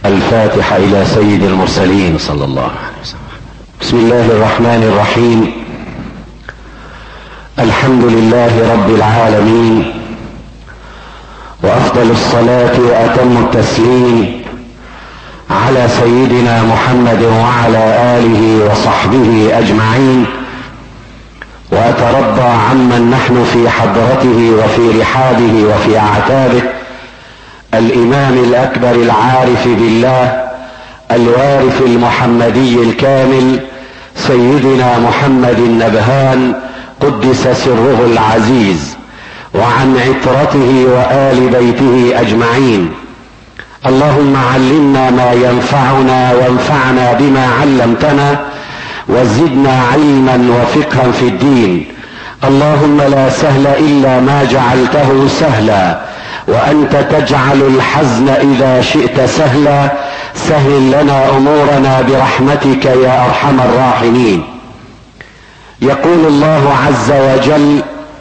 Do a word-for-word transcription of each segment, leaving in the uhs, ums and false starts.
الفاتحة إلى سيد المرسلين صلى الله عليه وسلم. بسم الله الرحمن الرحيم. الحمد لله رب العالمين، وأفضل الصلاة وأتم التسليم على سيدنا محمد وعلى آله وصحبه أجمعين. وأترضى عمن نحن في حضرته وفي رحابه وفي أعتابه، الإمام الأكبر العارف بالله الوارث المحمدي الكامل سيدنا محمد النبهان قدس سره العزيز، وعن عترته وآل بيته أجمعين. اللهم علمنا ما ينفعنا وانفعنا بما علمتنا، وزدنا علما وفقها في الدين. اللهم لا سهل إلا ما جعلته سهلا، وأنت تجعل الحزن إذا شئت سهلا. سهل لنا أمورنا برحمتك يا أرحم الراحمين. يقول الله عز وجل: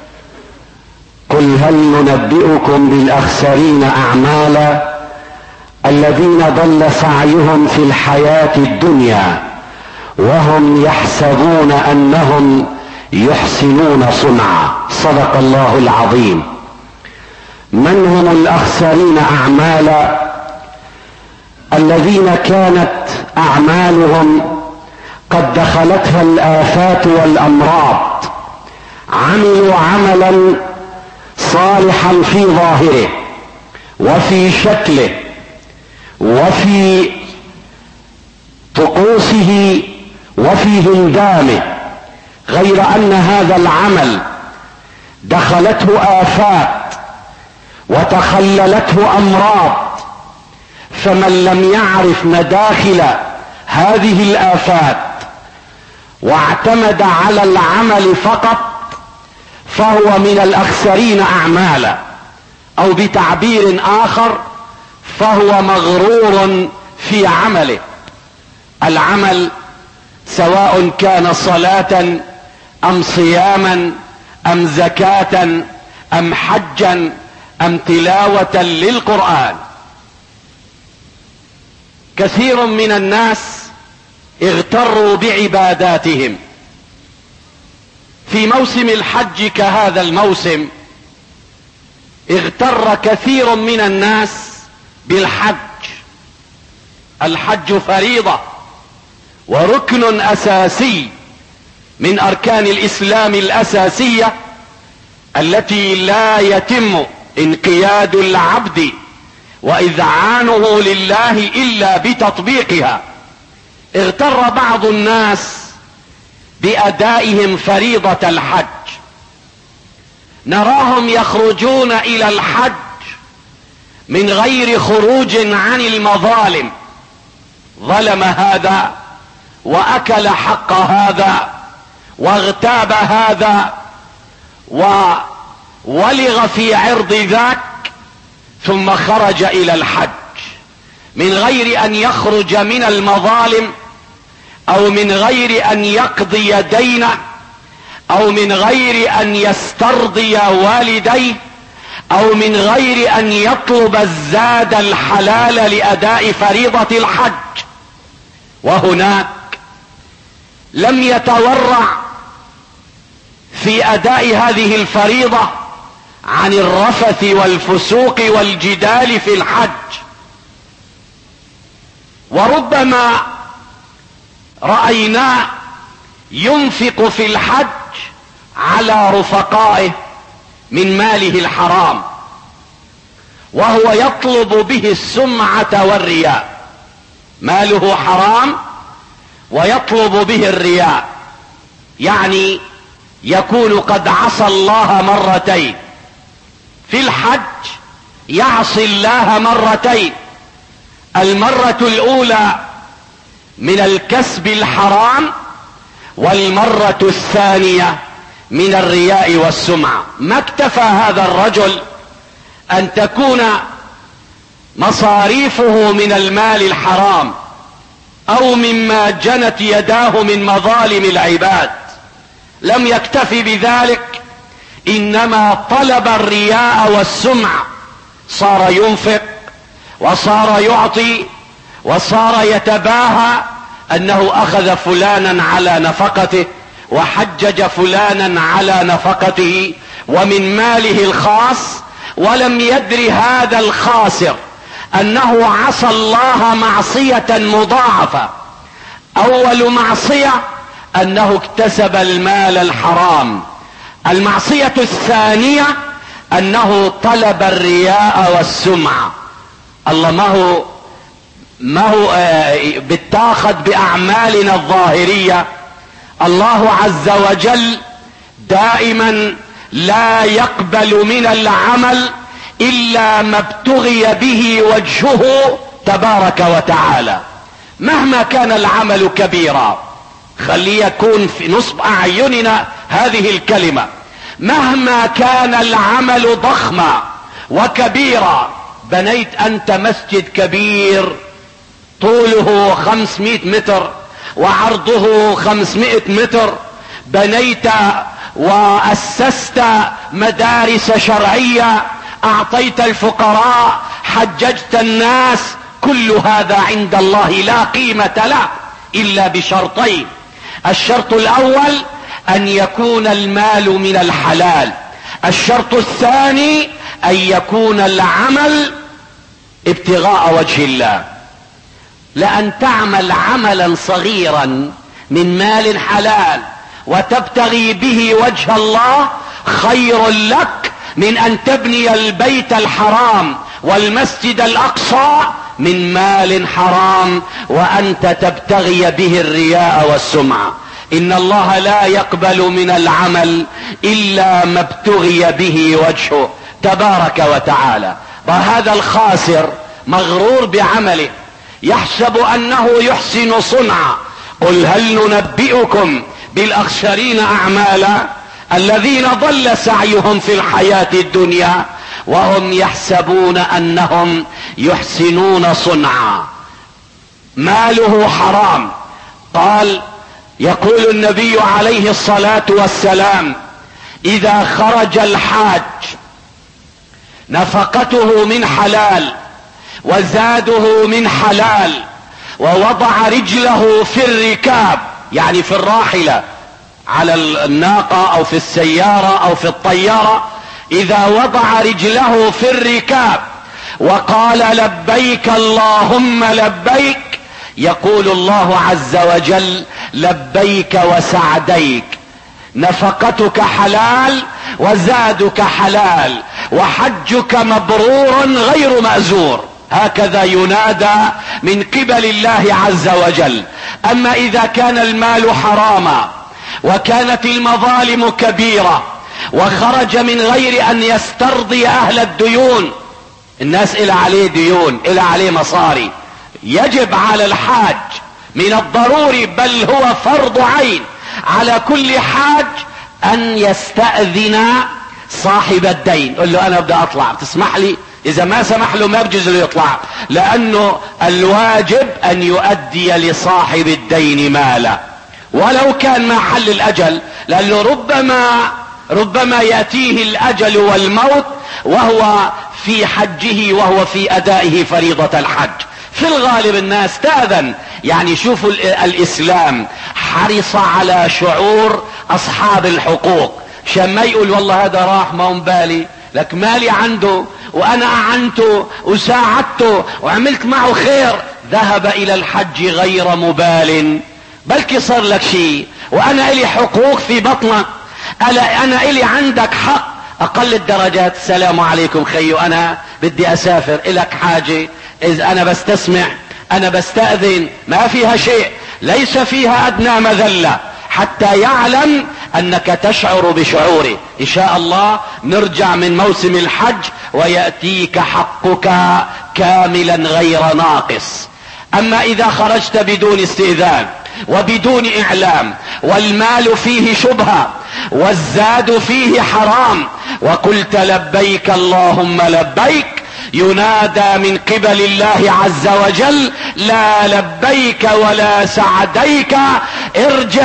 قل هل ننبئكم بالأخسرين أعمالا الذين ضل سعيهم في الحياة الدنيا وهم يحسبون أنهم يحسنون صنعا. صدق الله العظيم. من هم الأخسرين أعمالا؟ الذين كانت أعمالهم قد دخلتها الآفات والأمراض، عملوا عملا صالحا في ظاهره وفي شكله وفي طقوسه وفي هندامه، غير أن هذا العمل دخلته آفات وتخللته أمراض، فمن لم يعرف مداخل هذه الآفات واعتمد على العمل فقط فهو من الأخسرين أعمالا، أو بتعبير آخر فهو مغرور في عمله. العمل سواء كان صلاة أم صياما أم زكاة أم حجا أم تلاوة للقرآن. كثير من الناس اغتروا بعباداتهم. في موسم الحج كهذا الموسم اغتر كثير من الناس بالحج. الحج فريضة وركن أساسي من أركان الإسلام الأساسية التي لا يتم انقياد العبد وإذعانه لله إلا بتطبيقها. اغتر بعض الناس بأدائهم فريضة الحج، نراهم يخرجون إلى الحج من غير خروج عن المظالم، ظلم هذا وأكل حق هذا واغتاب هذا وولغ في عرض ذاك، ثم خرج إلى الحج من غير أن يخرج من المظالم، أو من غير أن يقضي دينه، أو من غير أن يسترضي والديه، أو من غير أن يطلب الزاد الحلال لأداء فريضة الحج. وهناك لم يتورع في أداء هذه الفريضة عن الرفث والفسوق والجدال في الحج. وربما رأيناه ينفق في الحج على رفقائه من ماله الحرام، وهو يطلب به السمعة والرياء. ماله حرام ويطلب به الرياء، يعني يكون قد عصى الله مرتين. في الحج يعصي الله مرتين، المرة الأولى من الكسب الحرام، والمرة الثانية من الرياء والسمعة. ما اكتفى هذا الرجل أن تكون مصاريفه من المال الحرام أو مما جنت يداه من مظالم العباد، لم يكتفي بذلك، إنما طلب الرياء والسمعة. صار ينفق وصار يعطي وصار يتباهى انه اخذ فلانا على نفقته وحجج فلانا على نفقته ومن ماله الخاص، ولم يدر هذا الخاسر انه عصى الله معصية مضاعفة. اول معصية انه اكتسب المال الحرام. المعصية الثانية انه طلب الرياء والسمعة. الله ما هو ما هو بتاخذ باعمالنا الظاهرية. الله عز وجل دائما لا يقبل من العمل الا ما ابتغي به وجهه تبارك وتعالى. مهما كان العمل كبيرا، خلي يكون في نصب اعيننا هذه الكلمة، مهما كان العمل ضخما وكبيرا. بنيت انت مسجد كبير طوله خمسمائة متر وعرضه خمسمائة متر، بنيت واسست مدارس شرعية، اعطيت الفقراء، حججت الناس، كل هذا عند الله لا قيمة له الا بشرطين. الشرط الاول ان يكون المال من الحلال، الشرط الثاني ان يكون العمل ابتغاء وجه الله. لان تعمل عملا صغيرا من مال حلال وتبتغي به وجه الله خير لك من ان تبني البيت الحرام والمسجد الاقصى من مال حرام وانت تبتغي به الرياء والسمعة. ان الله لا يقبل من العمل الا ما ابتغي به وجهه تبارك وتعالى. وهذا الخاسر مغرور بعمله، يحسب انه يحسن صنعا. قل هل ننبئكم بالاخسرين اعمالا الذين ضل سعيهم في الحياة الدنيا وهم يحسبون انهم يحسنون صنعا. ماله حرام. قال يقول النبي عليه الصلاة والسلام اذا خرج الحاج نفقته من حلال وزاده من حلال ووضع رجله في الركاب، يعني في الراحلة على الناقة او في السيارة او في الطيارة، اذا وضع رجله في الركاب وقال لبيك اللهم لبيك، يقول الله عز وجل لبيك وسعديك، نفقتك حلال وزادك حلال وحجك مبرور غير مأزور. هكذا ينادى من قبل الله عز وجل. اما اذا كان المال حراما وكانت المظالم كبيرة وخرج من غير ان يسترضي اهل الديون، الناس الى عليه ديون، الى عليه مصاري، يجب على الحاج من الضروري بل هو فرض عين على كل حاج ان يستأذن صاحب الدين. قل له انا بدي اطلع، بتسمح لي؟ اذا ما سمح له ما بجوز له يطلع، لانه الواجب ان يؤدي لصاحب الدين ماله ولو كان ما حل الاجل، لانه ربما ربما ياتيه الاجل والموت وهو في حجه وهو في ادائه فريضة الحج. في الغالب الناس تأذن. يعني شوفوا الاسلام حرص على شعور اصحاب الحقوق، عشان ما يقول والله هذا راح ما هم بالي، لك مالي عنده وانا اعنته وساعدته وعملت معه خير، ذهب الى الحج غير مبال، بلكي صار لك شيء وانا الي حقوق في بطنك، انا الي عندك حق. اقل الدرجات السلام عليكم خيو، انا بدي اسافر، الك حاجة، اذا انا بستسمع انا بستأذن، ما فيها شيء، ليس فيها ادنى مذلة، حتى يعلم انك تشعر بشعوره. ان شاء الله نرجع من موسم الحج ويأتيك حقك كاملا غير ناقص. اما اذا خرجت بدون استئذان وبدون اعلام والمال فيه شبهة والزاد فيه حرام وقلت لبيك اللهم لبيك، ينادى من قبل الله عز وجل لا لبيك ولا سعديك، ارجع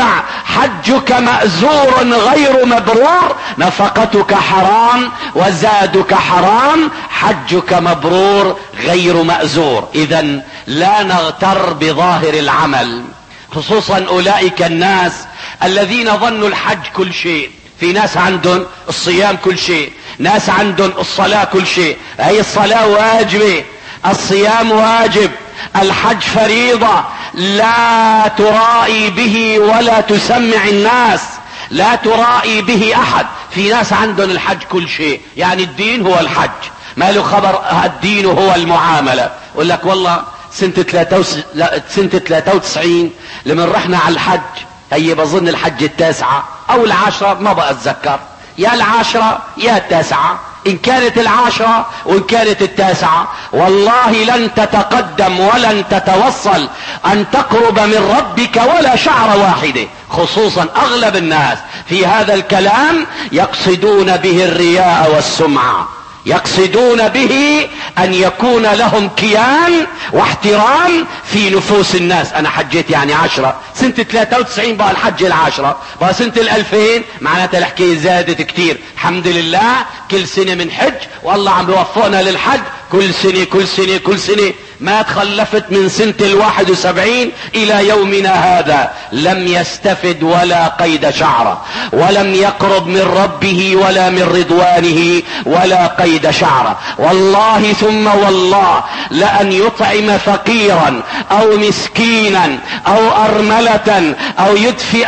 حجك مأزور غير مبرور، نفقتك حرام وزادك حرام، حجك مبرور غير مأزور. إذن لا نغتر بظاهر العمل، خصوصا أولئك الناس الذين ظنوا الحج كل شيء. في ناس عندهم الصيام كل شيء، ناس عندهم الصلاة كل شيء. هي الصلاة واجبة، الصيام واجب، الحج فريضة، لا ترائي به ولا تسمع الناس، لا ترائي به احد. في ناس عندهم الحج كل شيء، يعني الدين هو الحج، ما له خبر الدين هو المعاملة. يقول لك والله سنة ثلاثة وتسعين لما رحنا على الحج، هي بظن الحج التاسعة او العاشرة، ما بقى اتذكر، يا العاشرة يا التاسعة. ان كانت العاشرة وان كانت التاسعة، والله لن تتقدم ولن تتوصل ان تقرب من ربك ولا شعر واحدة. خصوصا اغلب الناس في هذا الكلام يقصدون به الرياء والسمعة، يقصدون به ان يكون لهم كيان واحترام في نفوس الناس. انا حجيت يعني عشرة، سنة ثلاثة وتسعين بقى الحج العشرة، بقى سنة الالفين معناتها الحكاية زادت كتير. الحمد لله كل سنة من حج، والله عم بيوفقنا للحج كل سنة كل سنة كل سنة. ما تخلفت من سنة الواحد وسبعين الى يومنا هذا لم يستفد ولا قيد شعره، ولم يقرب من ربه ولا من رضوانه ولا قيد شعره. والله ثم والله لأن يطعم فقيرا او مسكينا او ارملة او يدفئ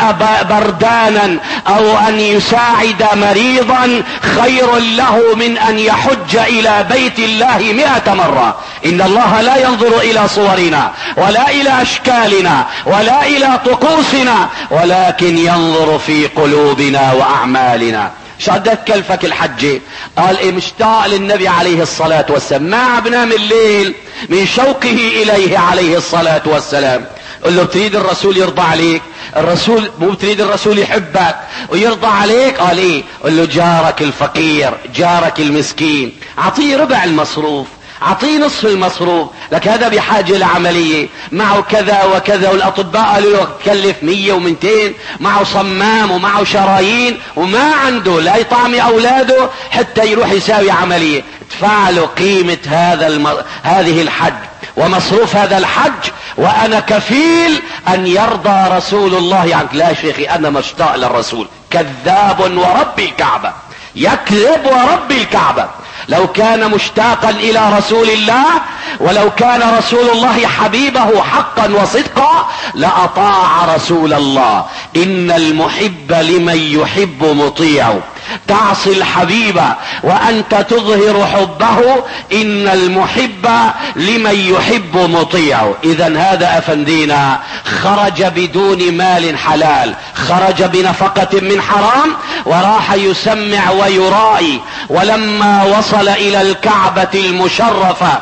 بردانا او ان يساعد مريضا خير له من ان يحج الى بيت الله مئة مرة. ان الله لا ينظر الى صورنا ولا الى اشكالنا ولا الى طقوسنا، ولكن ينظر في قلوبنا واعمالنا. شدت كلفك الحجة، قال إيه؟ مشتاق للنبي عليه الصلاة والسلام، ما عم بنام الليل من شوقه اليه عليه الصلاة والسلام. قل له بتريد الرسول يرضى عليك؟ الرسول مو بتريد الرسول يحبك ويرضى عليك؟ قال ايه؟ قل له جارك الفقير، جارك المسكين، اعطيه ربع المصروف، اعطيه نصف المصروف، لك هذا بحاجة لعملية، معه كذا وكذا، والاطباء قالوا له كلف مية ومئتين، معه صمام ومعه شرايين وما عنده لا يطعم اولاده حتى يروح يساوي عملية. ادفع له قيمة هذا الم... هذه الحج ومصروف هذا الحج، وانا كفيل ان يرضى رسول الله عنك. لا شيخي انا مشتاق للرسول. كذاب ورب الكعبة، يكذب ورب الكعبة. لو كان مشتاقا الى رسول الله ولو كان رسول الله حبيبه حقا وصدقا لاطاع رسول الله. ان المحب لمن يحب مطيع، تعصي الحبيب وانت تظهر حبه، ان المحب لمن يحب مطيع. اذا هذا افندينا خرج بدون مال حلال، خرج بنفقة من حرام وراح يسمع ويرائي. ولما وصل الى الكعبة المشرفة،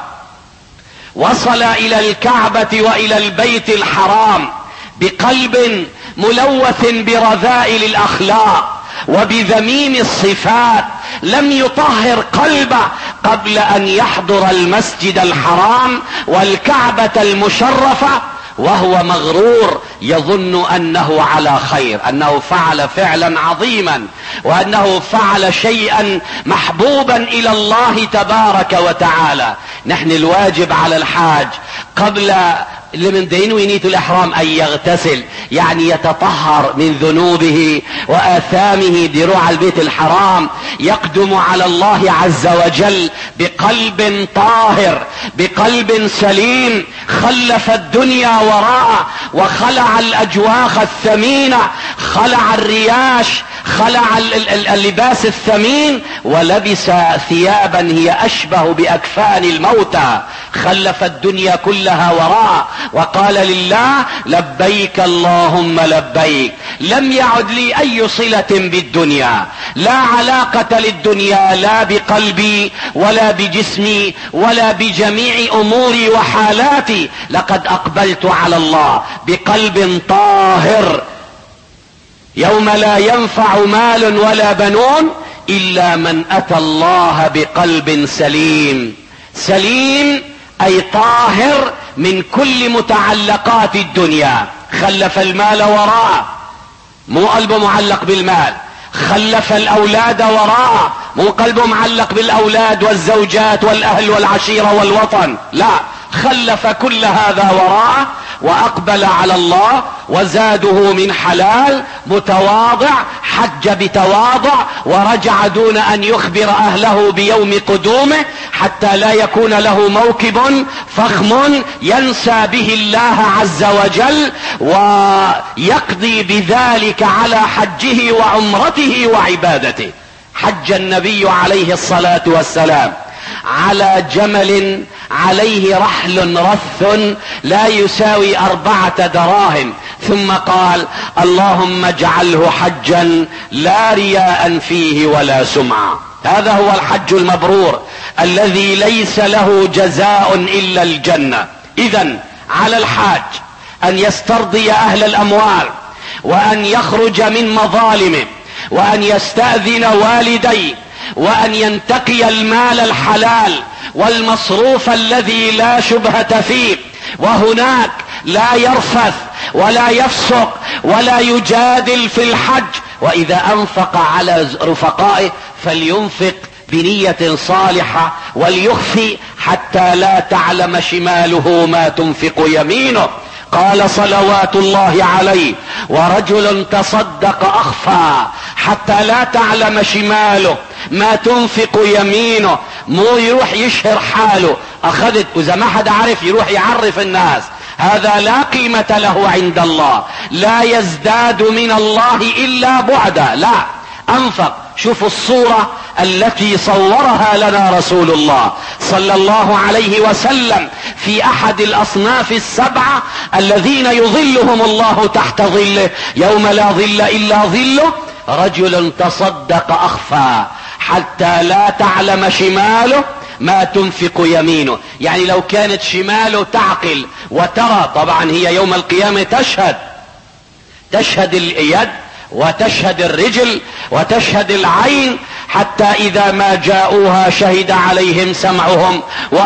وصل الى الكعبة والى البيت الحرام بقلب ملوث برذائل الاخلاق وبذميم الصفات، لم يطهر قلبه قبل ان يحضر المسجد الحرام والكعبة المشرفة، وهو مغرور يظن انه على خير، انه فعل فعلا عظيما، وانه فعل شيئا محبوبا الى الله تبارك وتعالى. نحن الواجب على الحاج قبل لمن دين وينية الإحرام أن يغتسل، يعني يتطهر من ذنوبه وآثامه بروع البيت الحرام، يقدم على الله عز وجل بقلب طاهر، بقلب سليم، خلف الدنيا وراءه وخلع الأجواخ الثمينة، خلع الرياش، خلع اللباس الثمين، ولبس ثيابا هي أشبه بأكفان الموتى، خلف الدنيا كلها وراءه وقال لله لبيك اللهم لبيك. لم يعد لي اي صلة بالدنيا، لا علاقة للدنيا لا بقلبي ولا بجسمي ولا بجميع اموري وحالاتي. لقد اقبلت على الله بقلب طاهر، يوم لا ينفع مال ولا بنون الا من اتى الله بقلب سليم. سليم اي طاهر من كل متعلقات الدنيا، خلف المال وراءه، مو قلبه معلق بالمال. خلف الاولاد وراءه، مو قلبه معلق بالاولاد والزوجات والاهل والعشيرة والوطن، لا، خلف كل هذا وراءه واقبل على الله وزاده من حلال، متواضع، حج بتواضع، ورجع دون ان يخبر اهله بيوم قدومه حتى لا يكون له موكب فخم ينسى به الله عز وجل ويقضي بذلك على حجه وعمرته وعبادته. حج النبي عليه الصلاة والسلام على جمل عليه رحل رث لا يساوي أربعة دراهم، ثم قال: اللهم اجعله حجا لا رياء فيه ولا سمعة. هذا هو الحج المبرور الذي ليس له جزاء إلا الجنة. إذن على الحاج أن يسترضي أهل الأموال، وأن يخرج من مظالمه، وأن يستأذن والديه، وأن ينتقي المال الحلال والمصروف الذي لا شبهة فيه، وهناك لا يرفث ولا يفسق ولا يجادل في الحج. وإذا أنفق على رفقائه فلينفق بنية صالحة وليخفي حتى لا تعلم شماله ما تنفق يمينه. قال صلوات الله عليه: ورجل تصدق أخفى حتى لا تعلم شماله ما تنفق يمينه. مو يروح يشهر حاله، أخذت وإذا ما حدا عارف يروح يعرف الناس، هذا لا قيمة له عند الله، لا يزداد من الله إلا بعدا. لا، أنفق. شوفوا الصورة التي صورها لنا رسول الله صلى الله عليه وسلم في أحد الأصناف السبعة الذين يظلهم الله تحت ظله يوم لا ظل إلا ظله: رجل تصدق أخفى حتى لا تعلم شماله ما تنفق يمينه. يعني لو كانت شماله تعقل وترى، طبعا هي يوم القيامة تشهد تشهد اليد وتشهد الرجل وتشهد العين، حتى إذا ما جاءوها شهد عليهم سمعهم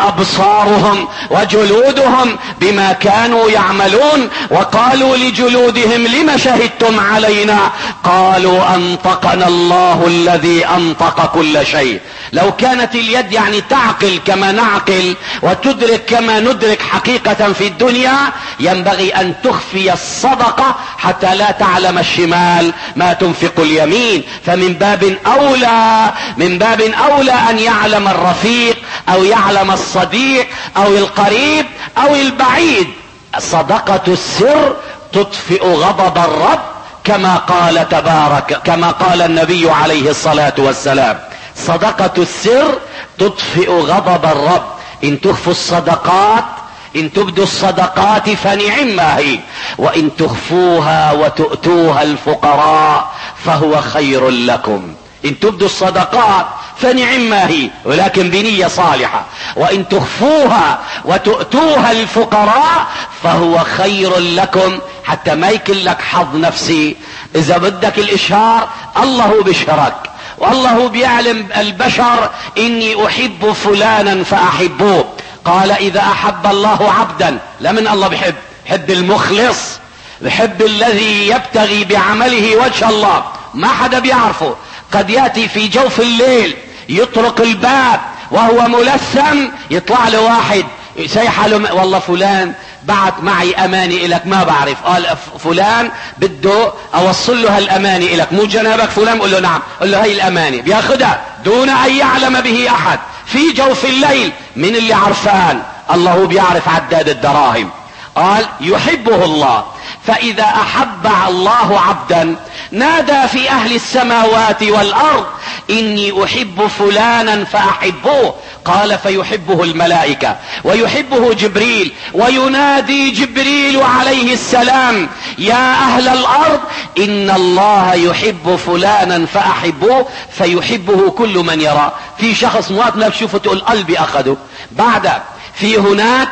وأبصارهم وجلودهم بما كانوا يعملون، وقالوا لجلودهم: لم شهدتم علينا؟ قالوا: أنطقنا الله الذي أنطق كل شيء. لو كانت اليد يعني تعقل كما نعقل وتدرك كما ندرك حقيقة في الدنيا، ينبغي أن تخفي الصدقة حتى لا تعلم الشمال ما تنفق اليمين. فمن باب أولى من باب أولى أن يعلم الرفيق أو يعلم الصديق أو القريب أو البعيد. صدقة السر تطفئ غضب الرب، كما قال تبارك كما قال النبي عليه الصلاة والسلام: صدقة السر تطفئ غضب الرب. إن تخفوا الصدقات، إن تبدوا الصدقات فنعما هي، وإن تخفوها وتؤتوها الفقراء فهو خير لكم. إن تبدوا الصدقات فنعما هي، ولكن بنية صالحة. وإن تخفوها وتؤتوها الفقراء فهو خير لكم، حتى ما يكن لك حظ نفسي. إذا بدك الإشهار، الله بشهرك، والله بيعلم البشر: إني أحب فلانا فأحبوه. قال: إذا أحب الله عبدا، لمن الله بحب؟ بحب المخلص، بحب الذي يبتغي بعمله وجه الله، ما حدا بيعرفه. قد يأتي في جوف الليل يطرق الباب وهو ملثم، يطلع له واحد سيحل: والله فلان بعت معي اماني الك، ما بعرف. قال فلان بده اوصل له هالاماني الك، مو جنابك فلان؟ قل له نعم. قل له هي الاماني، بياخدها دون ان يعلم به احد في جوف الليل. من اللي عرفان؟ الله بيعرف عداد الدراهم. قال: يحبه الله. فإذا أحب الله عبدا نادى في أهل السماوات والأرض: إني أحب فلانا فأحبوه. قال: فيحبه الملائكة ويحبه جبريل، وينادي جبريل عليه السلام: يا أهل الأرض إن الله يحب فلانا فأحبوه. فيحبه كل من يرى. في شخص موات ما بشوفه تقول قلبي أخذه. بعد في هناك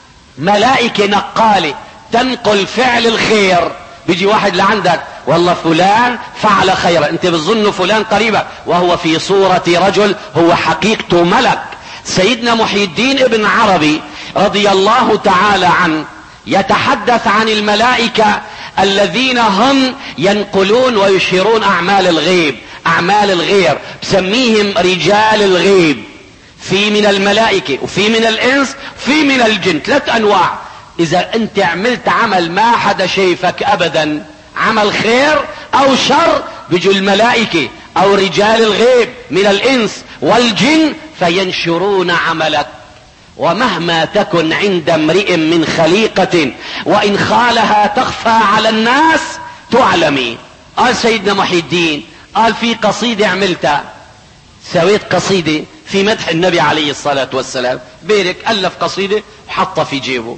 ملائكة نقالة تنقل فعل الخير. بيجي واحد لعندك: والله فلان فعل خيرا، انت بتظن فلان قريبك وهو في صورة رجل، هو حقيقته ملك. سيدنا محي الدين ابن عربي رضي الله تعالى عنه يتحدث عن الملائكة الذين هم ينقلون ويشيرون اعمال الغيب، اعمال الغير، بسميهم رجال الغيب. في من الملائكة وفي من الانس وفي من الجن، ثلاث انواع. اذا انت عملت عمل ما حدا شايفك ابدا، عمل خير او شر، بيجوا الملائكة او رجال الغيب من الانس والجن فينشرون عملك. ومهما تكن عند امرئ من خليقة وان خالها تخفى على الناس تعلمي. قال سيدنا محي الدين، قال في قصيدة عملتها، سويت قصيدة في مدح النبي عليه الصلاة والسلام، بيرك ألف قصيدة وحطها في جيبه،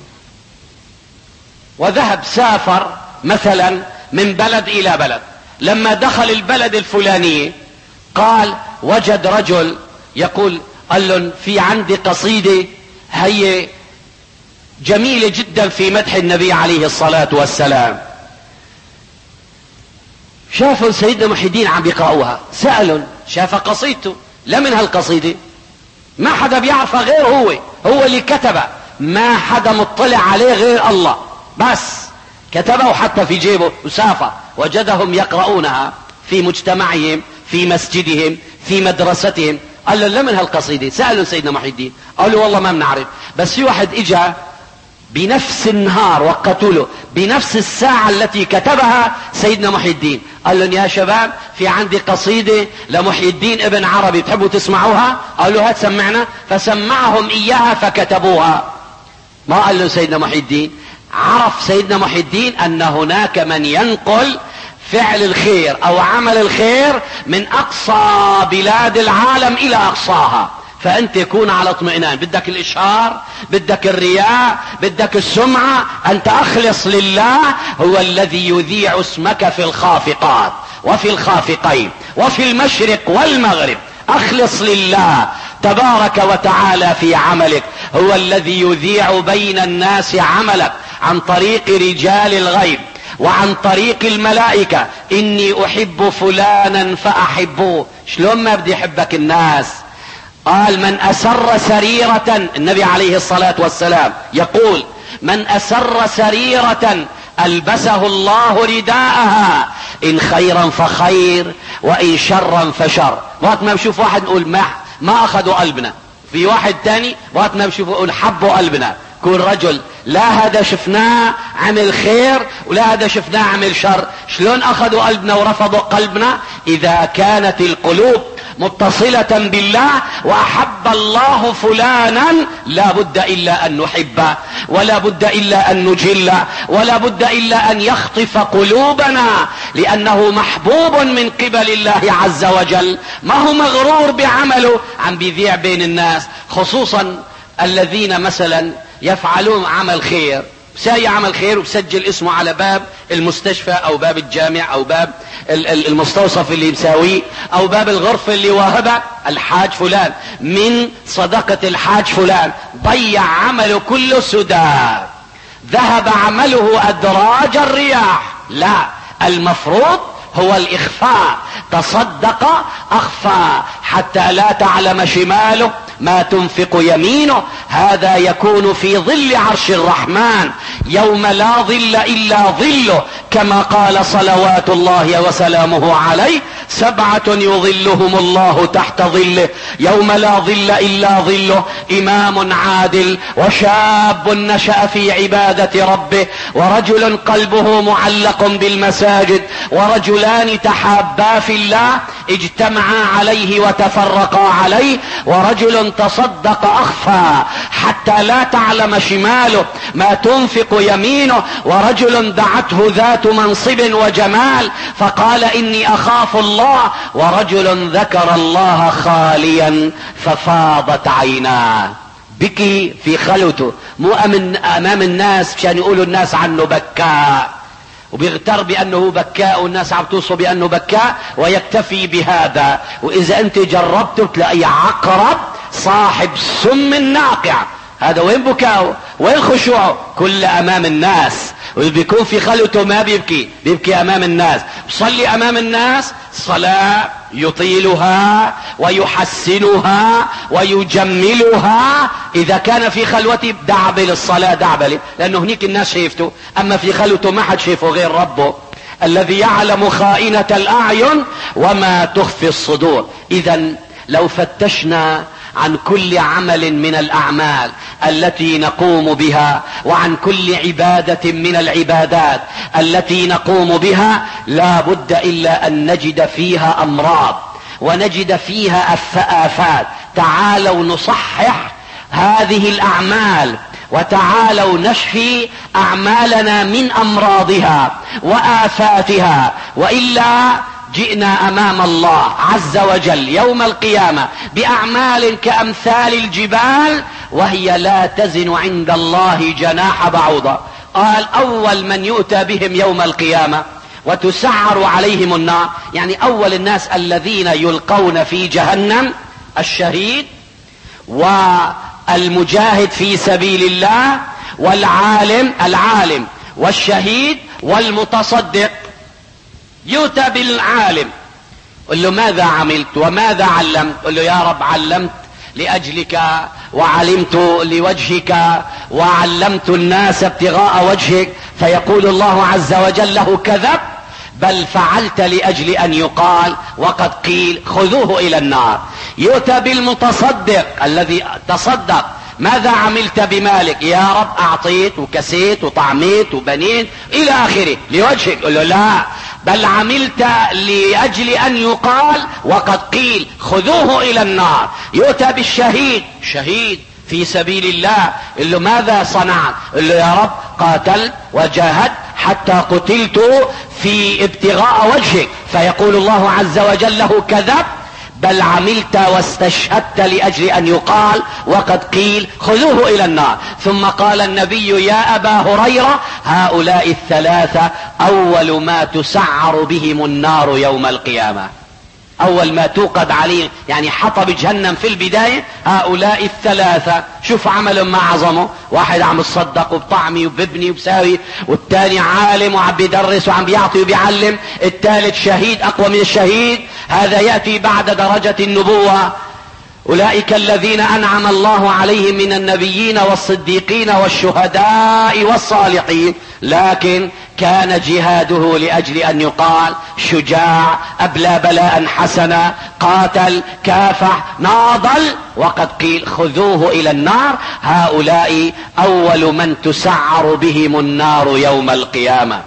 وذهب سافر مثلا من بلد الى بلد. لما دخل البلد الفلانية قال وجد رجل يقول، قال لهم في عندي قصيدة هي جميلة جدا في مدح النبي عليه الصلاة والسلام. شافوا سيدنا محي الدين عم بيقرأوها، سألوا، شاف قصيدته، لا من هالقصيدة ما حدا بيعرفها غير هو، هو اللي كتبها، ما حدا مطلع عليه غير الله، بس كتبه وحطها في جيبه وسافر. وجدهم يقرؤونها في مجتمعهم، في مسجدهم، في مدرستهم. قال له لا من هالقصيدة. سألوا سيدنا محي الدين، قالوا والله ما بنعرف، بس في واحد اجا بنفس النهار وقتوا له بنفس الساعة التي كتبها سيدنا محي الدين. قال لهم يا شباب في عندي قصيدة لمحي الدين ابن عربي، بتحبوا تسمعوها؟ قالوا هات سمعنا. فسمعهم اياها فكتبوها. ما قال له سيدنا محي الدين، عرف سيدنا محي الدين ان هناك من ينقل فعل الخير او عمل الخير من اقصى بلاد العالم الى اقصاها. فانت يكون على اطمئنان، بدك الاشهار، بدك الرياء، بدك السمعة، انت اخلص لله. هو الذي يذيع اسمك في الخافقات وفي الخافقين وفي المشرق والمغرب. اخلص لله تبارك وتعالى في عملك. هو الذي يذيع بين الناس عملك عن طريق رجال الغيب وعن طريق الملائكة. اني احب فلانا فاحبوه. شلون ما بدي يحبك الناس؟ قال من اسر سريرة، النبي عليه الصلاة والسلام يقول من اسر سريرة البسه الله رداءها، ان خيرا فخير وان شرا فشر. وقت ما بشوف واحد نقول ما ما اخذوا قلبنا، في واحد تاني وقت ما بشوفه نقول حبوا قلبنا. كل رجل لا هذا شفناه عمل خير ولا هذا شفناه عمل شر. شلون اخذوا قلبنا ورفضوا قلبنا؟ اذا كانت القلوب متصلة بالله واحب الله فلانا لا بد الا ان نحبه، ولا بد الا ان نجله، ولا بد الا ان يخطف قلوبنا، لانه محبوب من قبل الله عز وجل. ما هو مغرور بعمله، عم بيذيع بين الناس، خصوصا الذين مثلا يفعلون عمل خير، ساي عمل خير وبسجل اسمه على باب المستشفى او باب الجامع او باب المستوصف اللي مساويه او باب الغرفة اللي واهبها الحاج فلان من صدقة الحاج فلان. ضيع عمله كله سدى، ذهب عمله ادراج الرياح. لا، المفروض هو الاخفاء. تصدق اخفى حتى لا تعلم شماله ما تنفق يمينه. هذا يكون في ظل عرش الرحمن يوم لا ظل الا ظله، كما قال صلوات الله وسلامه عليه سبعة يظلهم الله تحت ظله يوم لا ظل الا ظله: امام عادل، وشاب نشأ في عبادة ربه، ورجل قلبه معلق بالمساجد، ورجلان تحابا في الله اجتمعا عليه وتفرقا عليه، ورجل تصدق اخفى حتى لا تعلم شماله ما تنفق يمينه، ورجل دعته ذات منصب وجمال فقال اني اخاف الله، ورجل ذكر الله خاليا ففاضت عيناه. بكي في خلوته، مو امام الناس مشان يقولوا الناس عنه بكاء، وبيغتر بانه بكاء والناس عم توصوا بانه بكاء ويكتفي بهذا. واذا انت جربته تلاقي عقرب صاحب سم ناقع، هذا وين بكاؤه؟ وين خشوعه؟ كل امام الناس. وبيكون في خلوته ما بيبكي، بيبكي امام الناس. بصلي امام الناس صلاة يطيلها ويحسنها ويجملها. اذا كان في خلوته دعبل الصلاة دعبل، لانه هنيك الناس شايفته، اما في خلوته ما حد شايفه غير ربه الذي يعلم خائنة الاعين وما تخفي الصدور. اذا لو فتشنا عن كل عمل من الاعمال التي نقوم بها، وعن كل عبادة من العبادات التي نقوم بها، لا بد الا ان نجد فيها امراض ونجد فيها آفات. تعالوا نصحح هذه الاعمال، وتعالوا نشفي اعمالنا من امراضها وآفاتها، وإلا جئنا امام الله عز وجل يوم القيامة باعمال كامثال الجبال، وهي لا تزن عند الله جناح بعوضة. قال اول من يؤتى بهم يوم القيامة وتسعر عليهم النار، يعني اول الناس الذين يلقون في جهنم الشهيد والمجاهد في سبيل الله والعالم العالم والشهيد والمتصدق. يؤتى بالعالم، قل له ماذا عملت وماذا علمت؟ قل له يا رب علمت لأجلك وعلمت لوجهك وعلمت الناس ابتغاء وجهك. فيقول الله عز وجل له كذب، بل فعلت لأجل أن يقال وقد قيل خذوه إلى النار. يؤتى بالمتصدق الذي تصدق، ماذا عملت بمالك؟ يا رب أعطيت وكسيت وطعميت وبنيت إلى آخره لوجهك. قل له لا، بل عملت لأجل أن يقال وقد قيل خذوه إلى النار. يؤتى بالشهيد، شهيد في سبيل الله، قل له ماذا صنعت؟ قل له يا رب قاتلت وجاهدت حتى قتلت في ابتغاء وجهك. فيقول الله عز وجل له كذب، بل عملت واستشهدت لأجل أن يقال وقد قيل خذوه إلى النار. ثم قال النبي يا أبا هريرة هؤلاء الثلاثة أول ما تسعر بهم النار يوم القيامة، أول ما توقد عليه، يعني حطب جهنم في البداية هؤلاء الثلاثة. شوف عملهم ما عظمه، واحد عم يصدق وبطعمي وببني وبساوي، والتاني عالم وعم بيدرس وعم بيعطي وبيعلم، الثالث شهيد أقوى من الشهيد، هذا يأتي بعد درجة النبوة. أولئك الذين أنعم الله عليهم من النبيين والصديقين والشهداء والصالحين، لكن كان جهاده لأجل أن يقال شجاع، أبلى بلاء حسنا، قاتل، كافح، ناضل، وقد قيل خذوه إلى النار. هؤلاء أول من تسعر بهم النار يوم القيامة.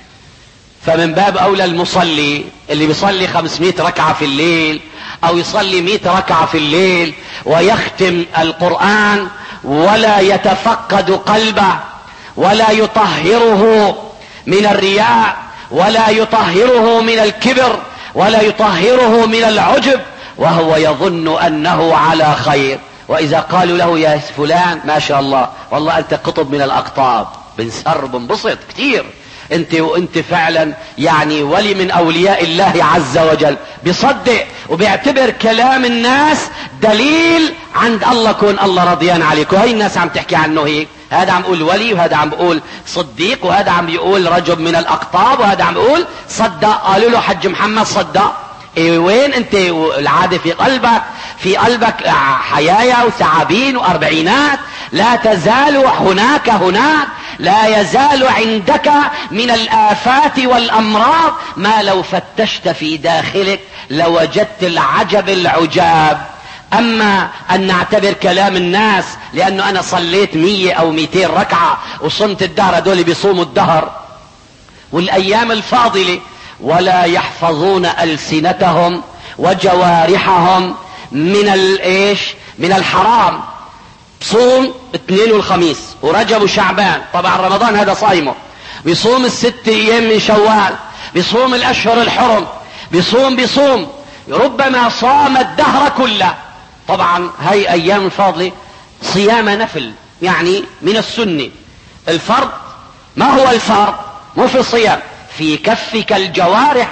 فمن باب أولى المصلي اللي بيصلي خمسمائة ركعة في الليل أو يصلي مئة ركعة في الليل ويختم القرآن ولا يتفقد قلبه ولا يطهره من الرياء ولا يطهره من الكبر ولا يطهره من العجب، وهو يظن أنه على خير. وإذا قالوا له يا فلان ما شاء الله والله أنت قطب من الأقطاب، بنسر بنبسط كتير، انت وانت فعلا يعني ولي من اولياء الله عز وجل، بيصدق وبيعتبر كلام الناس دليل عند الله، كون الله رضيان عليك. وهي الناس عم تحكي عنه هيك، هذا عم بيقول ولي وهذا عم بيقول صديق وهذا عم بيقول رجل من الاقطاب وهذا عم بيقول صدق. قالوا له حج محمد صدق. إيه وين انت العادة في قلبك؟ في قلبك حيايا وثعابين واربعينات، لا تزال هناك هناك لا يزال عندك من الآفات والأمراض ما لو فتشت في داخلك لوجدت العجب العجاب. أما أن نعتبر كلام الناس لأنه أنا صليت مية أو مئتين ركعة وصمت الدهر، هذول بيصوموا الدهر والأيام الفاضلة، ولا يحفظون ألسنتهم وجوارحهم من الإيش من الحرام. صوم اثنين والخميس ورجب وشعبان، طبعا رمضان هذا صايمه، بيصوم الست ايام من شوال، بيصوم الاشهر الحرم، بيصوم بيصوم ربما صام الدهر كله. طبعا هاي ايام الفاضلة صيام نفل، يعني من السنة. الفرض ما هو الفرض؟ مو في الصيام، في كفك الجوارح.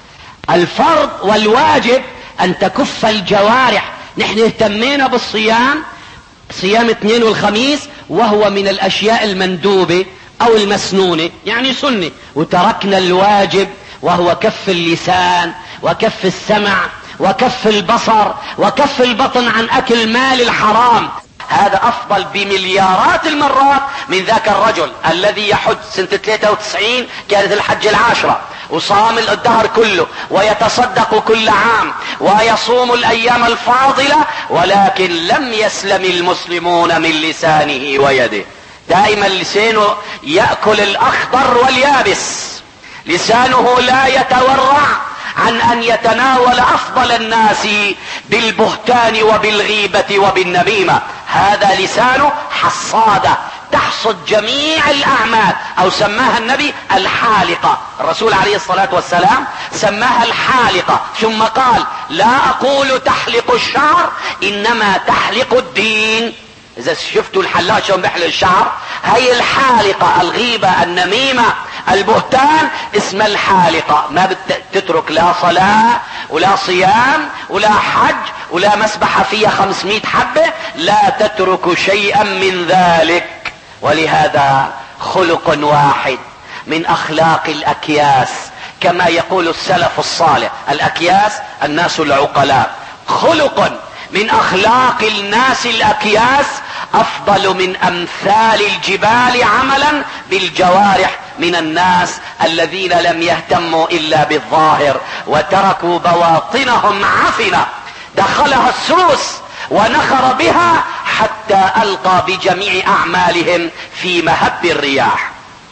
الفرض والواجب ان تكف الجوارح. نحن اهتمينا بالصيام، صيام اثنين والخميس، وهو من الاشياء المندوبة او المسنونة يعني سنة، وتركنا الواجب وهو كف اللسان وكف السمع وكف البصر وكف البطن عن اكل مال الحرام. هذا افضل بمليارات المرات من ذاك الرجل الذي يحج سنة ثلاثة وتسعين كانت الحج العاشرة وصام الدهر كله ويتصدق كل عام ويصوم الايام الفاضلة، ولكن لم يسلم المسلمون من لسانه ويده. دائما لسانه يأكل الاخضر واليابس، لسانه لا يتورع عن ان يتناول افضل الناس بالبهتان وبالغيبة وبالنميمة. هذا لسانه حصادة تحصد جميع الاعمال، او سماها النبي الحالقة. الرسول عليه الصلاة والسلام سماها الحالقة، ثم قال لا اقول تحلق الشعر انما تحلق الدين. اذا شفتوا الحلاق شلون بيحلق الشعر، هي الحالقة، الغيبة، النميمة، البهتان اسم الحالقة. ما بتترك لا صلاة ولا صيام ولا حج ولا مسبحة فيها خمسمائة حبة، لا تترك شيئا من ذلك. ولهذا خلق واحد من اخلاق الاكياس، كما يقول السلف الصالح الاكياس الناس العقلاء، خلق من اخلاق الناس الاكياس افضل من امثال الجبال عملا بالجوارح من الناس الذين لم يهتموا الا بالظاهر وتركوا بواطنهم عفنة دخلها السوس ونخر بها حتى القى بجميع اعمالهم في مهب الرياح.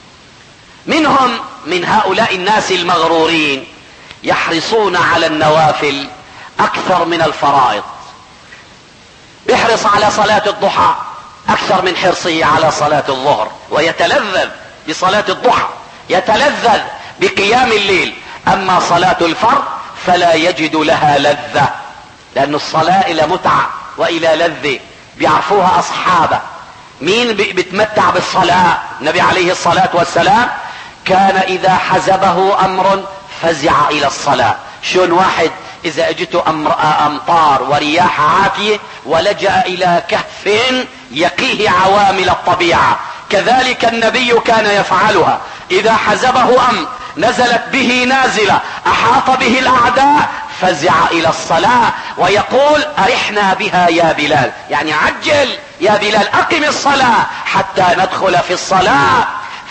منهم من هؤلاء الناس المغرورين يحرصون على النوافل اكثر من الفرائض، بيحرص على صلاة الضحى اكثر من حرصه على صلاة الظهر، ويتلذذ بصلاة الضحى، يتلذذ بقيام الليل. اما صلاة الفرض فلا يجد لها لذة، لان الصلاة الى متعة والى لذة بيعرفوها اصحابه. مين بيتمتع بالصلاة؟ النبي عليه الصلاة والسلام كان اذا حزبه امر فزع الى الصلاة. شلون واحد اذا اجته امطار ورياح عاتية ولجأ الى كهف يقيه عوامل الطبيعة، كذلك النبي كان يفعلها. اذا حزبه امر نزلت به نازلة احاط به الاعداء فزع الى الصلاة ويقول ارحنا بها يا بلال، يعني عجل يا بلال اقم الصلاة حتى ندخل في الصلاة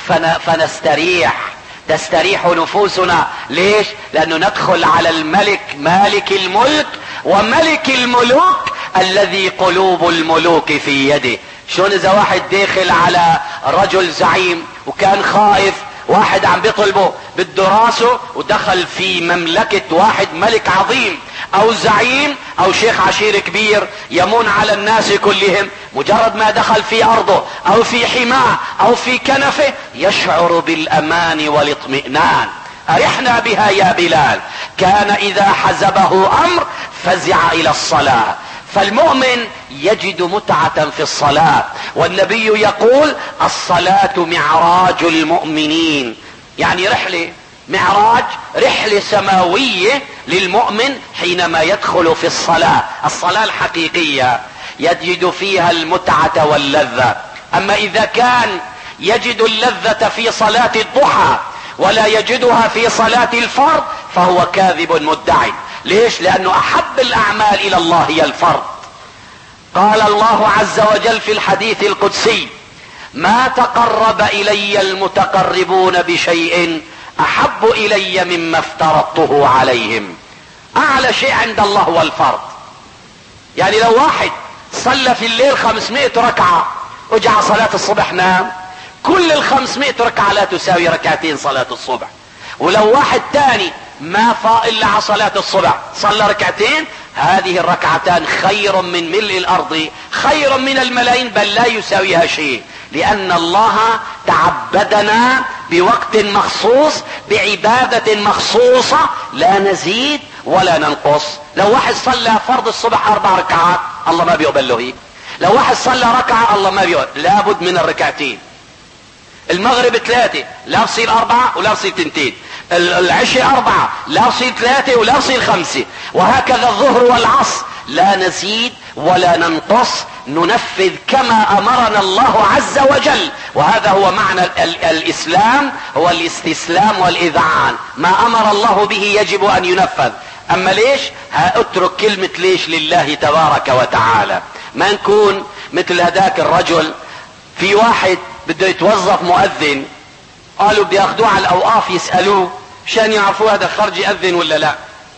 فنستريح، تستريح نفوسنا. ليش؟ لانه ندخل على الملك مالك الملك وملك الملوك الذي قلوب الملوك في يده. شلون اذا واحد داخل على رجل زعيم وكان خائف، واحد عم بيطلبه بالدراسة ودخل في مملكة واحد ملك عظيم او زعيم او شيخ عشير كبير يمون على الناس كلهم، مجرد ما دخل في ارضه او في حماه او في كنفه يشعر بالامان والاطمئنان. ارحنا بها يا بلال. كان اذا حزبه امر فزع الى الصلاة. فالمؤمن يجد متعة في الصلاة، والنبي يقول الصلاة معراج المؤمنين، يعني رحلة معراج، رحلة سماوية للمؤمن حينما يدخل في الصلاة. الصلاة الحقيقية يجد فيها المتعة واللذة. اما اذا كان يجد اللذة في صلاة الضحى ولا يجدها في صلاة الفرض فهو كاذب مدعي. ليش؟ لانه احب الاعمال الى الله هي الفرض. قال الله عز وجل في الحديث القدسي ما تقرب الي المتقربون بشيء احب الي مما افترضته عليهم. اعلى شيء عند الله هو الفرض. يعني لو واحد صلى في الليل خمسمائة ركعة وجع صلاة الصبح نام، كل الخمسمائة ركعة لا تساوي ركعتين صلاة الصبح. ولو واحد تاني ما فاء الا على صلاة الصبح صلى ركعتين، هذه الركعتان خير من ملء الارض، خير من الملايين، بل لا يساويها شيء. لان الله تعبدنا بوقت مخصوص بعبادة مخصوصة لا نزيد ولا ننقص. لو واحد صلى فرض الصبح اربع ركعات الله ما بيقبل له هيك. لو واحد صلى ركعة الله ما بيقبل، لابد من الركعتين. المغرب ثلاثة لا بصير اربعة ولا بصير تنتين، العشاء اربعة لا بصير ثلاثة ولا بصير خمسة، وهكذا الظهر والعصر لا نزيد ولا ننقص، ننفذ كما امرنا الله عز وجل. وهذا هو معنى الاسلام، هو الاستسلام والاذعان. ما امر الله به يجب ان ينفذ. اما ليش هاترك كلمة ليش لله تبارك وتعالى. ما نكون مثل هذاك الرجل، في واحد بده يتوظف مؤذن، قالوا بدي ياخذوه على الاوقاف يسألوه مشان يعرفوا هذا خرج يأذن ولا لا.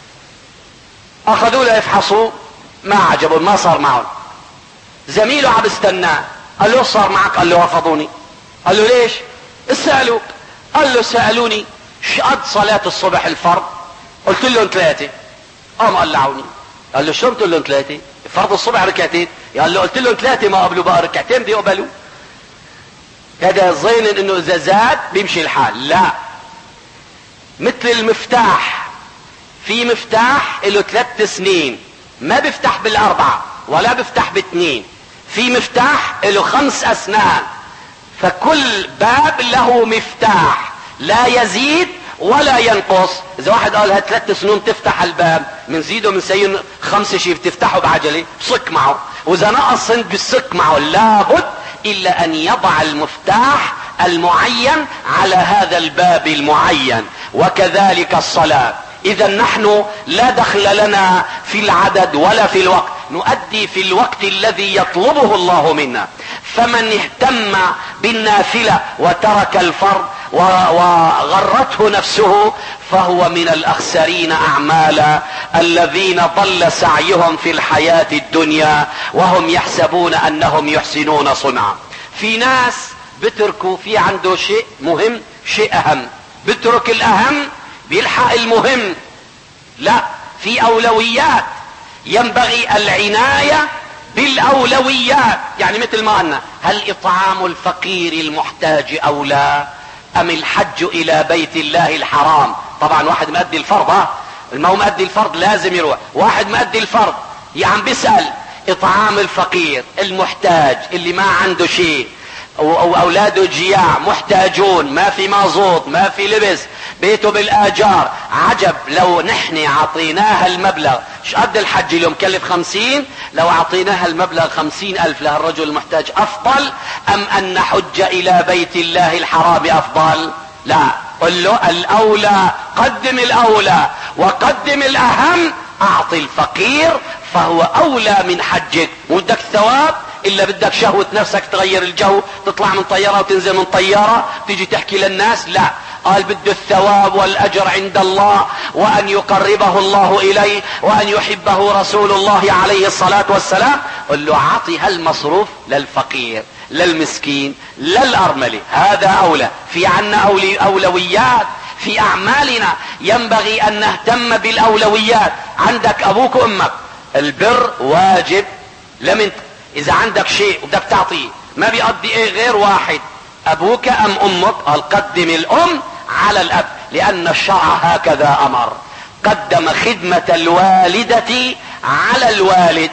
اخذوه ليفحصوه، ما عجبهم، ما صار معهم. زميله عم يستناه، قال له صار معك؟ قال له رفضوني. قال له ليش؟ سألوك؟ قال له سألوني شقد صلاة الصبح الفرض؟ قلت لهم ثلاثة. قام قلعوني. قال له شو قلت لهم ثلاثة؟ فرض الصبح ركعتين. قال له قلت لهم ثلاثة ما قبلوا، بقى ركعتين بدي يقبلوا. هذا ظن انه اذا زاد بيمشي الحال. لا، مثل المفتاح، في مفتاح له ثلاث سنين ما بيفتح بالاربعة ولا بيفتح باثنين، في مفتاح له خمس اسنان، فكل باب له مفتاح لا يزيد ولا ينقص. اذا واحد قال هات ثلاث سنون تفتح الباب، منزيده من سين خمسة شيء بتفتحه بعجلة بصك معه، واذا نقص سنت بصك معه. لابد الا ان يضع المفتاح المعين على هذا الباب المعين. وكذلك الصلاة. اذا نحن لا دخل لنا في العدد ولا في الوقت، نؤدي في الوقت الذي يطلبه الله منا. فمن اهتم بالنافلة وترك الفرض وغرته نفسه فهو من الاخسرين اعمالا، الذين ضل سعيهم في الحياة الدنيا وهم يحسبون انهم يحسنون صنعا. في ناس بتركوا في عنده شيء مهم شيء اهم، بترك الاهم بيلحق المهم. لا، في اولويات، ينبغي العناية بالاولويات. يعني مثل ما قلنا، هل اطعام الفقير المحتاج اولى ام الحج الى بيت الله الحرام؟ طبعا واحد مؤدي الفرض، ها ما هو مؤدي الفرض لازم يروح. واحد مؤدي الفرض يعني بيسأل اطعام الفقير المحتاج اللي ما عنده شيء، واولاده جياع محتاجون، ما في مازوت، ما في لبس، بيته بالاجار. عجب لو نحن عطيناها المبلغ، ايش قد الحج اليوم مكلف خمسين، لو عطيناها المبلغ خمسين الف لهالرجل المحتاج افضل ام ان نحج الى بيت الله الحرام افضل؟ لا، قل له الاولى، قدم الاولى وقدم الاهم، اعطي الفقير فهو اولى من حجك. مو بدك ثواب الا بدك شهوة نفسك تغير الجو، تطلع من طيارة وتنزل من طيارة تيجي تحكي للناس. لا، قال بده الثواب والاجر عند الله، وان يقربه الله اليه، وان يحبه رسول الله عليه الصلاة والسلام. قل له اعطي هالمصروف للفقير للمسكين للارملة، هذا اولى. في عنا أولي اولويات في اعمالنا، ينبغي ان نهتم بالاولويات. عندك ابوك وامك، البر واجب. لمن اذا عندك شيء وبدك تعطيه ما بيقضي ايه غير واحد، ابوك ام امك؟ قال قدم الام على الاب، لان الشرع هكذا امر. قدم خدمة الوالدة على الوالد،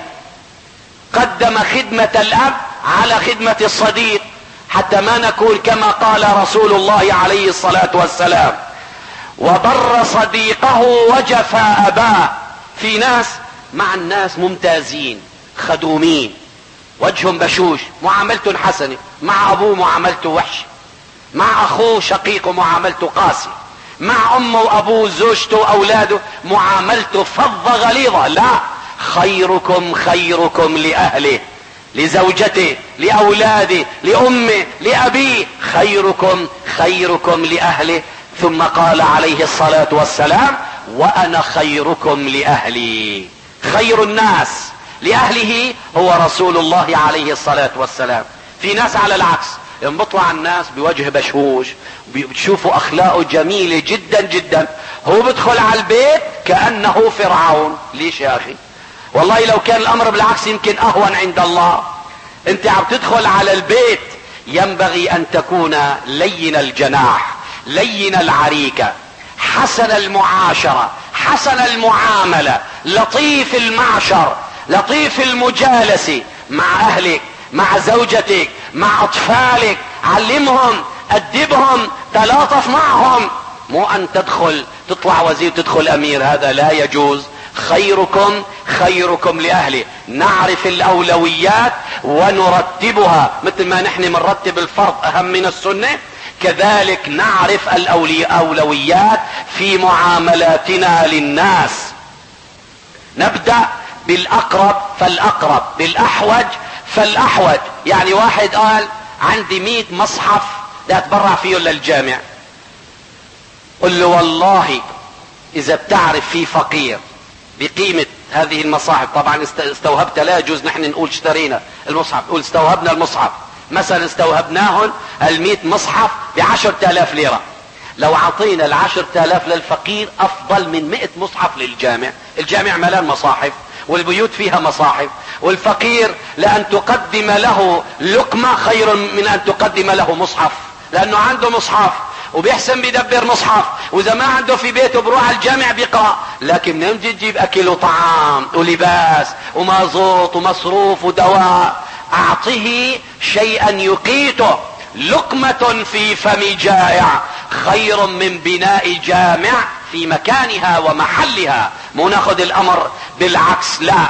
قدم خدمة الاب على خدمة الصديق، حتى ما نكون كما قال رسول الله عليه الصلاة والسلام: وبر صديقه وجفى اباه. في ناس مع الناس ممتازين خدومين، وجههم بشوش، معاملته حسنة، مع ابوه معاملته وحشة، مع اخوه شقيقه معاملته قاسية، مع امه وابوه زوجته واولاده معاملته فظة غليظة. لا، خيركم خيركم لاهله، لزوجته، لاولاده، لامه، لابيه، خيركم خيركم لاهله. ثم قال عليه الصلاة والسلام: وانا خيركم لاهلي. خير الناس لأهله هو رسول الله عليه الصلاة والسلام. في ناس على العكس، ينبطوا الناس بوجه بشوش، بتشوفوا اخلاقه جميلة جدا جدا، هو بدخل على البيت كأنه فرعون. ليش يا اخي؟ والله لو كان الامر بالعكس يمكن اهون عند الله. انت عم تدخل على البيت، ينبغي ان تكون لين الجناح، لين العريكة، حسن المعاشرة، حسن المعاملة، لطيف المعشر، لطيف المجالسة مع اهلك، مع زوجتك، مع اطفالك. علمهم، ادبهم، تلاطف معهم. مو ان تدخل تطلع وزير تدخل امير، هذا لا يجوز. خيركم خيركم لاهله. نعرف الاولويات ونرتبها، مثل ما نحن بنرتب الفرض اهم من السنة، كذلك نعرف الاولويات في معاملاتنا للناس. نبدأ بالاقرب فالاقرب، بالاحوج فالاحوج. يعني واحد قال عندي مئة مصحف لا اتبرع فيه الا الجامع، قل له والله اذا بتعرف في فقير بقيمة هذه المصاحف، طبعا استوهبت لا يجوز نحن نقول اشترينا المصحف، نقول استوهبنا المصحف، مثلا استوهبناهم المئة مصحف بعشر تلاف ليرة، لو عطينا العشر تلاف للفقير افضل من مئة مصحف للجامع. الجامع ملان مصاحف والبيوت فيها مصاحف، والفقير لان تقدم له لقمة خير من ان تقدم له مصحف، لانه عنده مصحف وبيحسن بيدبر مصحف، واذا ما عنده في بيته بروح على الجامع بيقرأ. لكن من يجي تجيب اكل وطعام ولباس ومازوت ومصروف ودواء، اعطه شيئا يقيته، لقمة في فم جائع خير من بناء جامع في مكانها ومحلها. مو ناخذ الامر بالعكس، لا،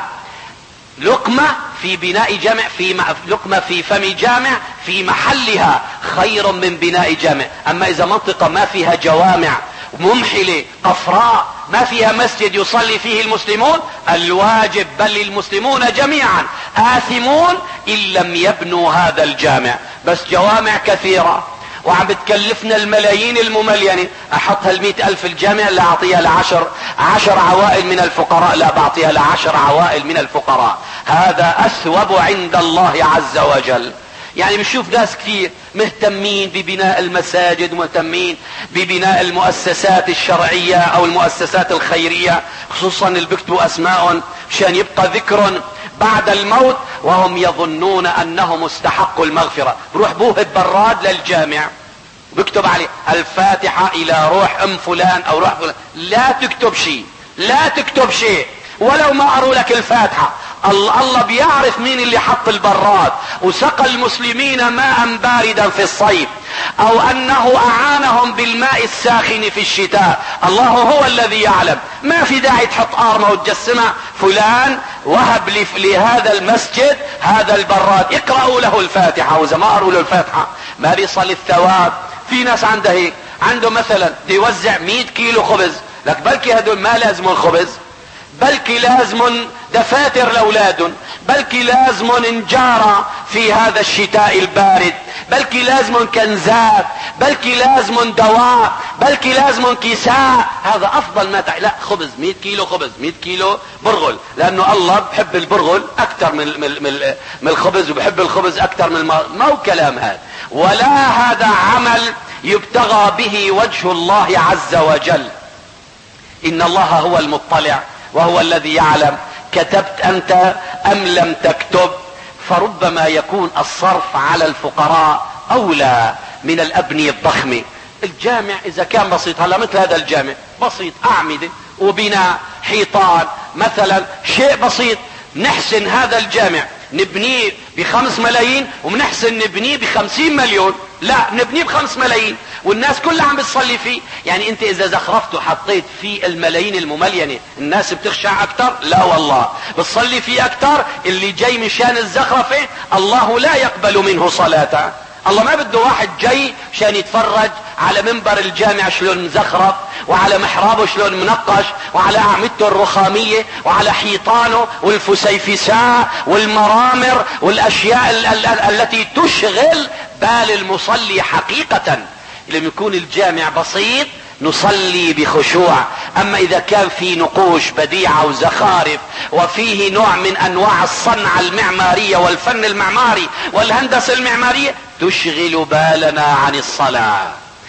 لقمة في بناء جامع، في لقمة في فم جامع في محلها خير من بناء جامع. اما اذا منطقة ما فيها جوامع ممحلة قفراء ما فيها مسجد يصلي فيه المسلمون، الواجب بل المسلمون جميعا آثمون ان لم يبنوا هذا الجامع. بس جوامع كثيرة وعم بتكلفنا الملايين المملينة، احطها المئة الف الجامع لا اعطيها لعشر عشر عوائل من الفقراء، لا بعطيها لعشر عوائل من الفقراء. هذا اثوب عند الله عز وجل. يعني بنشوف ناس كثير مهتمين ببناء المساجد، مهتمين ببناء المؤسسات الشرعية او المؤسسات الخيرية، خصوصا اللي بيكتبوا اسماء مشان يبقى ذكر بعد الموت، وهم يظنون انهم استحقوا المغفرة. بروح بوهب براد للجامع بيكتب عليه الفاتحة الى روح ام فلان او روح فلان. لا تكتب شيء، لا تكتب شيء ولو ما قروا لك الفاتحة. الله بيعرف مين اللي حط البراد وسقى المسلمين ماء باردا في الصيف، او انه اعانهم بالماء الساخن في الشتاء. الله هو الذي يعلم. ما في داعي تحط ارمة وتجسمها فلان وهب لهذا المسجد هذا البراد، اقرأوا له الفاتحة، واذا ما قرأوا له الفاتحة ما بيصل الثواب. في ناس عنده هيك، عنده مثلا يوزع مئة كيلو خبز، لك بلكي هدول ما لازم الخبز، بلكي لازم دفاتر لاولادهم، بلكي لازم نجارة في هذا الشتاء البارد، بلكي لازم كنزات، بلكي لازم دواء، بلكي لازم كيساء. هذا افضل ما تع... لا، خبز مئة كيلو خبز، مئة كيلو برغل، لانه الله بحب البرغل اكثر من من من, من الخبز، وبحب الخبز اكثر من الماء. ما هو كلام هذا، ولا هذا عمل يبتغى به وجه الله عز وجل. ان الله هو المطلع وهو الذي يعلم كتبت انت ام لم تكتب. فربما يكون الصرف على الفقراء اولى من الابنية الضخمة. الجامع اذا كان بسيط، هلا مثل هذا الجامع بسيط، اعمدة وبناء حيطان مثلا، شيء بسيط، نحسن هذا الجامع نبنيه بخمس ملايين ومنحسن نبنيه بخمسين مليون، لا نبنيه بخمس ملايين والناس كلها عم بتصلي فيه. يعني انت اذا زخرفت وحطيت فيه الملايين المملينة الناس بتخشع اكتر؟ لا والله، بتصلي فيه اكتر. اللي جاي مشان الزخرفة الله لا يقبل منه صلاته. الله ما بده واحد جاي شان يتفرج على منبر الجامع شلون مزخرف، وعلى محرابه شلون منقش، وعلى اعمدته الرخامية، وعلى حيطانه والفسيفساء والمرامر والاشياء ال ال ال التي تشغل بال المصلي حقيقة. لما يكون الجامع بسيط نصلي بخشوع. اما اذا كان في نقوش بديعة وزخارف وفيه نوع من انواع الصنعة المعمارية والفن المعماري والهندسة المعمارية تشغل بالنا عن الصلاة.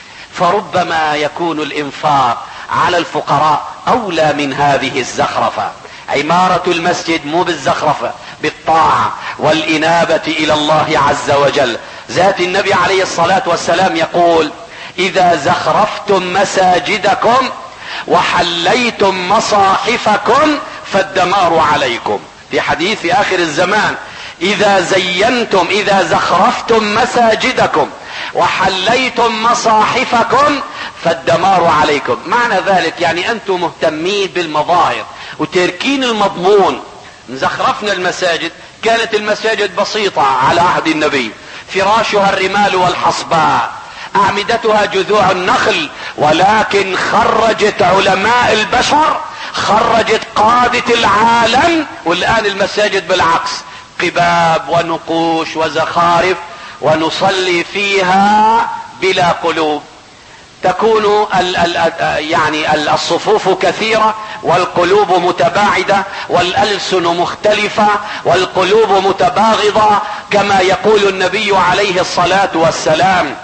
فربما يكون الانفاق على الفقراء اولى من هذه الزخرفة. عمارة المسجد مو بالزخرفة، بالطاعة والانابة الى الله عز وجل. ذات النبي عليه الصلاة والسلام يقول: اذا زخرفتم مساجدكم وحليتم مصاحفكم فالدمار عليكم. في حديث في اخر الزمان: اذا زينتم اذا زخرفتم مساجدكم وحليتم مصاحفكم فالدمار عليكم. معنى ذلك يعني انتم مهتمين بالمظاهر وتركين المضمون. زخرفنا المساجد، كانت المساجد بسيطة على عهد النبي، فراشها الرمال والحصباء، اعمدتها جذوع النخل، ولكن خرجت علماء البشر خرجت قادة العالم، والآن المساجد بالعكس قباب ونقوش وزخارف، ونصلي فيها بلا قلوب. تكون ال ال يعني الصفوف كثيرة والقلوب متباعدة، والألسن مختلفة والقلوب متباغضة، كما يقول النبي عليه الصلاة والسلام.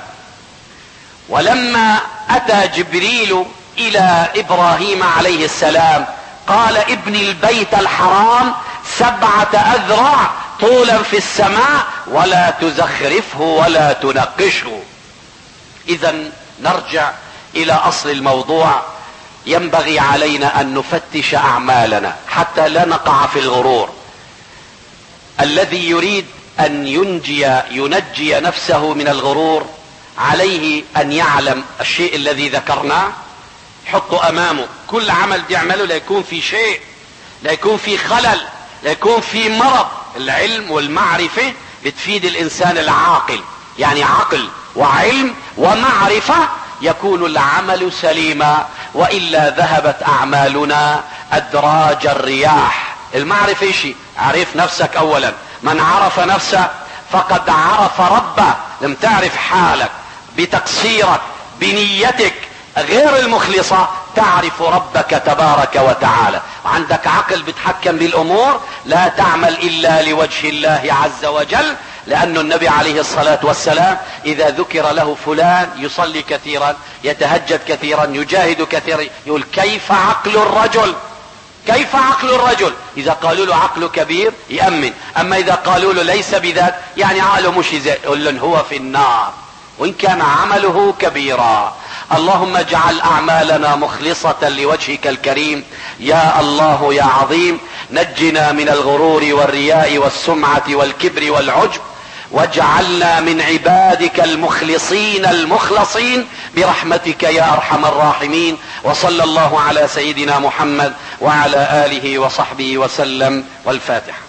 ولما أتى جبريل إلى إبراهيم عليه السلام قال: ابني البيت الحرام سبعة أذرع طولا في السماء ولا تزخرفه ولا تنقشه. إذا نرجع إلى أصل الموضوع. ينبغي علينا أن نفتش أعمالنا حتى لا نقع في الغرور. الذي يريد أن ينجي ينجي نفسه من الغرور عليه أن يعلم الشيء الذي ذكرناه، حطه أمامه. كل عمل بيعمله لا يكون في شيء، لا يكون في خلل، لا يكون في مرض. العلم والمعرفة بتفيد الإنسان العاقل، يعني عقل وعلم ومعرفة يكون العمل سليما، وإلا ذهبت أعمالنا أدراج الرياح. المعرفة شيء، عرف نفسك أولا. من عرف نفسه فقد عرف ربه. لم تعرف حالك بتقصيرك بنيتك غير المخلصة تعرف ربك تبارك وتعالى. وعندك عقل بتحكم بالأمور، لا تعمل إلا لوجه الله عز وجل. لأن النبي عليه الصلاة والسلام إذا ذكر له فلان يصلي كثيرا، يتهجد كثيرا، يجاهد كثيرا، يقول: كيف عقل الرجل؟ كيف عقل الرجل؟ إذا قالوا له عقله كبير يأمن، أما إذا قالوا له ليس بذات يعني عقله مش زي، يقول له هو في النار وإن كان عمله كبيرا. اللهم اجعل أعمالنا مخلصة لوجهك الكريم يا الله يا عظيم. نجنا من الغرور والرياء والسمعة والكبر والعجب، واجعلنا من عبادك المخلصين المخلصين برحمتك يا أرحم الراحمين. وصلى الله على سيدنا محمد وعلى آله وصحبه وسلم، والفاتحة.